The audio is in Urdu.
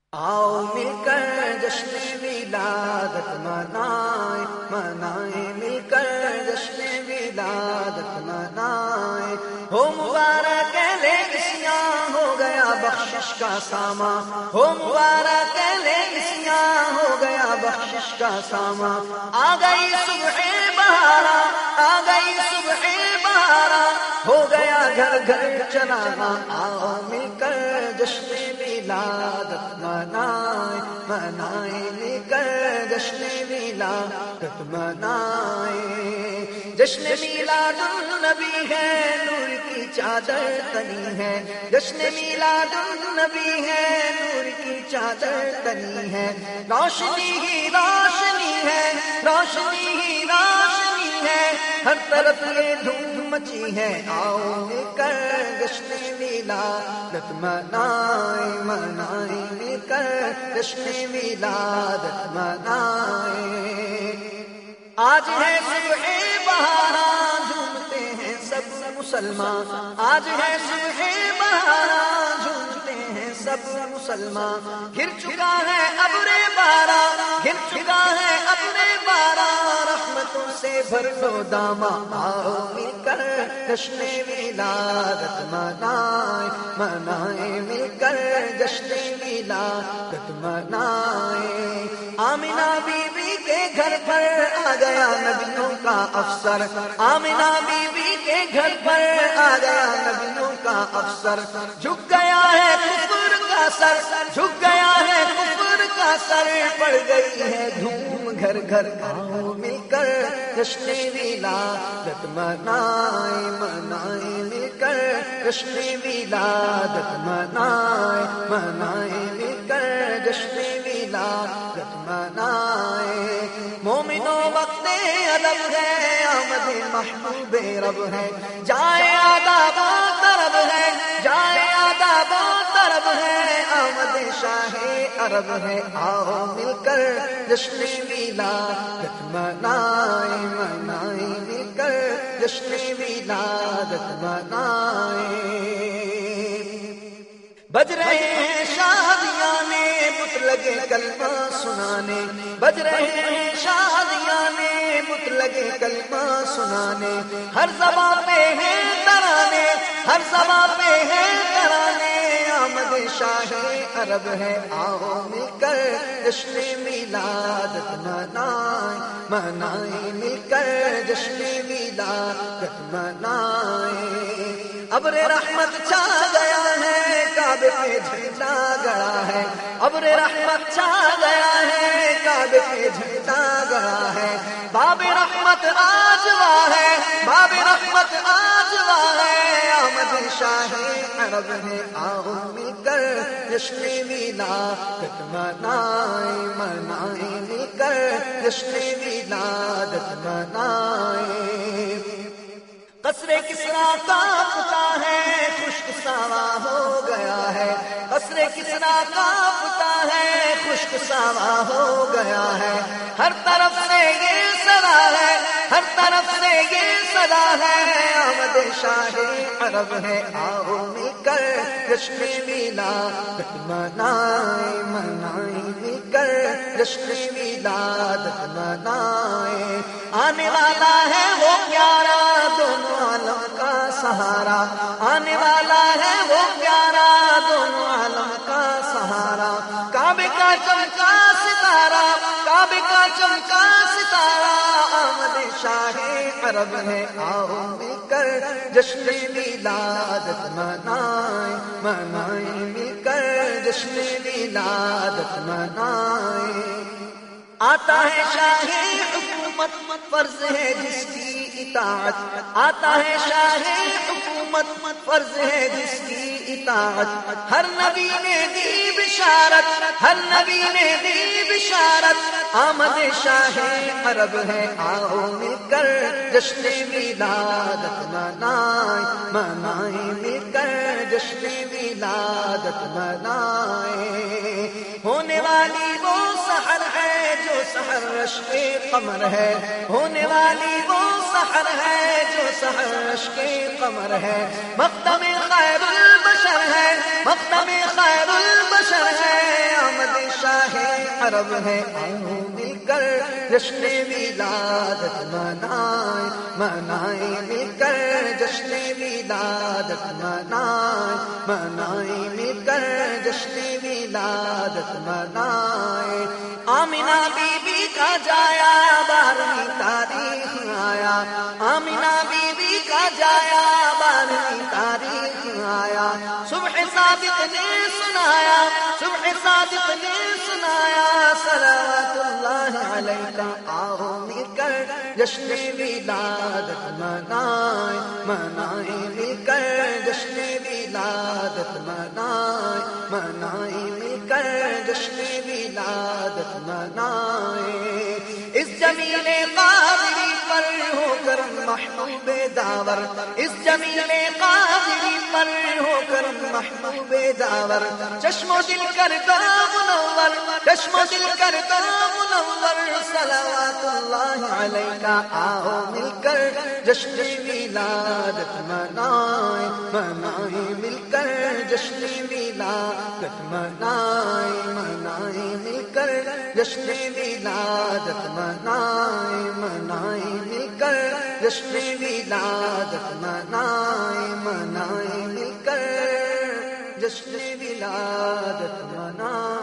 آؤ مل کر جشن ولادت منائیں منائیں، مل کر جشن ولادت منائیں، ہو مبارک لیسیاں ہو گیا بخشش کا سامان، ہو مبارک لیسیاں ہو گیا بخشش کا سامان، آ گئی صبح بہارا، آ گئی صبح بہارا، ہو گیا گھر گھر چلانا، آؤ مل کر جشن ولادت منائیں منائیں، مل کر جشن ولادت منائیں، جشن میلاد النبی ہے نور کی چادر تنی ہے، جشن میلاد النبی ہے نور کی چادر تنی ہے، روشنی ہی روشنی ہے، روشنی ہی روشنی ہے، ہر طرف یہ دھوم مچی ہے، آؤ مل کر جشن ولادت منائیں منائیں، مل کر جشن ولادت منائیں، آج ہے صبح بہارا جھومتے ہیں سب مسلمان، آج ہے صبح بہارا جھومتے ہیں سب مسلمان، گر چکا ہے ابر بارا، گر چکا ہے ابر بارا، رحمتوں سے بھر لو داما، آؤ مل کر جشن ولادت منائیں منائیں، مل کر جشن ولادت منائیں، آمنہ بی بی کے گھر پر آ گیا نبیوں کا افسر، آمنہ بی بی کے گھر پر آ گیا نبیوں کا افسر، جھک گیا ہے کفر کا سر، جھک گیا ہے کفر کا سر، پڑ گئی ہے دھوم گھر گھر، آؤ مل کر جشن ولادت منائیں منائیں، مل کر جشن ولادت منائیں منائیں، مل کر جشن ولادت منائیں، مومنوں وقت ادب ہے آمد محبوب رب ہے، جائے آداب و طرب ہے، جائے آداب و طرب ہے، آمد شاہ عرب ہے، آؤ مل کر جشن ولادت منائیں منائیں، مل کر جشن ولادت منائیں، بج رہے ہیں شادیاں میں بت لگے کلمہ سنانے، بج رہے ہیں شادیاں میں بت لگے کلمہ سنانے، ہر زبان پہ ہے ترانے، ہر زبان پہ ہے ترانے، آمد شاہ عرب ہے، آؤ مل کر جشن ولادت منائیں منائیں، مل کر جشن ولادت منائیں، ابر رحمت چھا گیا ہے کعبے پہ جھنڈا گڑا ہے، ابر رحمت چھا گیا ہے کعبے پہ جھنڈا گڑا ہے، باب رحمت آج وا ہے، باب رحمت آج وا ہے، آمد شاہ عرب ہے، آؤ مل کر جشن ولادت منائیں منائیں، مل کر جشن ولادت منائیں، قصر کسریٰ کانپتا ہے خشک ساواں ہو گیا ہے، قصر کسریٰ کانپتا ہے خشک ساواں ہو گیا ہے، ہر طرف سے یہ صدا ہے، ہر طرف سے یہ صدا ہے، آمد شاہ عرب ہے، آؤ مل کر جشن ولادت منائیں منائیں، مل کر جشن ولادت منائیں، آنے والا ہے وہ پیارا دونوں عالم کا سہارا، آنے والا ہے وہ پیارا دونوں عالم کا سہارا، کعبے کا چمکا ستارہ، کعبے کا چمکا ستارہ، آمد شاہ عرب ہے، آؤ مل کر جشن ولادت منائیں منائیں، مل کر جشن ولادت منائیں، آتا ہے شاہ حکومت فرض ہے جس کی اطاعت، آتا ہے شاہ حکومت فرض ہے جس کی اطاعت، ہر نبی نے دی بشارت، ہر نبی نے دی بشارت، آمد شاہ عرب ہے، آؤ مل کر جشن ولادت منائیں منائیں، مل کر جشن ولادت منائیں، ہونے والی وہ سحر ہے جو سحر رشک قمر ہے، ہونے والی وہ سحر ہے جو سحر رشک قمر ہے، مقدم خیر البشر ہے، مقدم خیر البشر ہے، عرب ہے، آؤ مل کر جشن ولادت منائیں، منائیں مل کر جشن ولادت منائیں، منائیں مل کر جشن ولادت منائیں۔ آمنہ بی بی کا جایا 12ویں تاریخ آیا، آمنہ بی بی کا جایا 12ویں تاریخ آیا، صبح صادق نے سنایا، صبح صادق نے سنایا، صلوات اللہ علیہ، آؤ مل کر جشن ولادت منائیں، منائیں مل کر جشن ولادت منائیں، منائیں مل کر جشن ولادت منائیں۔ اس جمیل قادری پر ہو کر محبوب داور، اس جمیل قادری پر ہو کر محبوب داور، چشم و دل کر دو منور، چشم و دل کر دو منور، صلوات اللہ علیہ، آؤ مل کر جشن ولادت منائیں، منائیں مل کر جشن ولادت منائیں، منائیں مل کر جشن ولادت منائیں، منائیں مل کر جشن ولادت منائیں، منائیں مل کر جشن ولادت منائیں۔